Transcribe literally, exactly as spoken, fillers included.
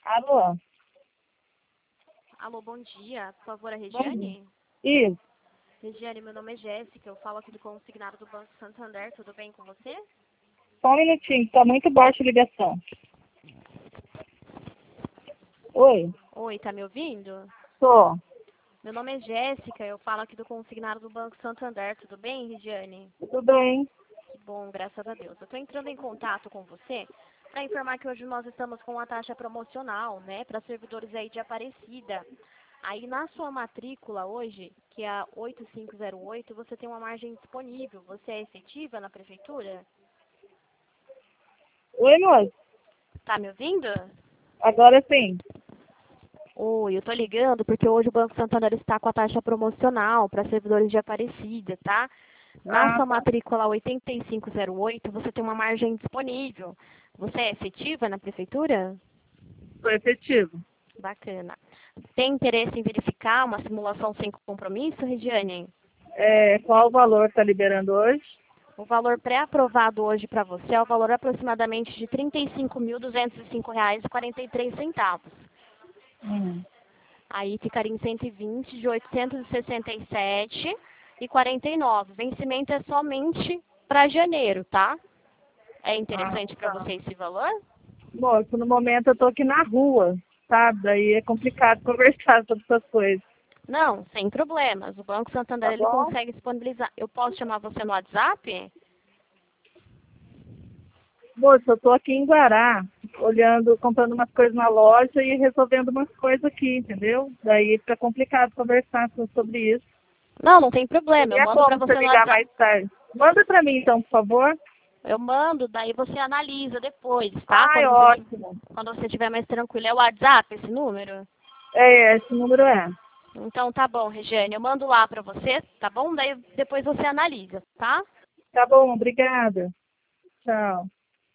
Alô? Alô, bom dia. Por favor, a Bom dia. Regiane? Isso. Regiane, meu nome é Jéssica. Eu falo aqui do consignado do Banco Santander. Tudo bem com você? Só um minutinho, tá muito baixa a ligação. Oi? Oi, tá me ouvindo? Tô. Meu nome é Jéssica. Eu falo aqui do consignado do Banco Santander. Tudo bem, Regiane? Tudo bem? Que bom, graças a Deus. Eu estou entrando em contato com você para informar que hoje nós estamos com uma taxa promocional, né, para servidores aí de Aparecida. Aí na sua matrícula hoje, que é a oito cinco zero oito, você tem uma margem disponível. Você é efetiva na prefeitura? Oi, moço. Tá me ouvindo? Agora sim. Oi, eu tô ligando porque hoje o Banco Santander está com a taxa promocional para servidores de Aparecida, tá? Na Ah, sua tá. matrícula oito cinco zero oito, você tem uma margem disponível. Você é efetiva na prefeitura? Tô efetivo. Bacana. Tem interesse em verificar uma simulação sem compromisso, Regiane? É, qual o valor tá liberando hoje? O valor pré-aprovado hoje para você é o valor aproximadamente de trinta e cinco mil duzentos e cinco reais e quarenta e três centavos. Hum. Aí ficaria em cento e vinte de oitocentos e sessenta e sete e quarenta e nove. Vencimento é somente para janeiro, tá? É Ah, interessante para tá. você esse valor? Moço, no momento eu tô aqui na rua, sabe? Daí é complicado conversar sobre essas coisas. Não, sem problemas. O Banco Santander Tá ele bom? consegue disponibilizar. Eu posso chamar você no WhatsApp? Moço, eu tô aqui em Guará, olhando, comprando umas coisas na loja e resolvendo umas coisas aqui, entendeu? Daí fica complicado conversar so- sobre isso. Não, não tem problema. Eu Teria mando para como você você no ligar WhatsApp. mais tarde. Manda pra mim então, por favor. Eu mando, daí você analisa depois, tá? Ai, Quando você, ti- ótimo. quando você estiver mais tranquilo. É o WhatsApp esse número? É, esse número é. Então tá bom, Regiane. Eu mando lá para você, tá bom? Daí depois você analisa, tá? Tá bom, obrigada. Tchau.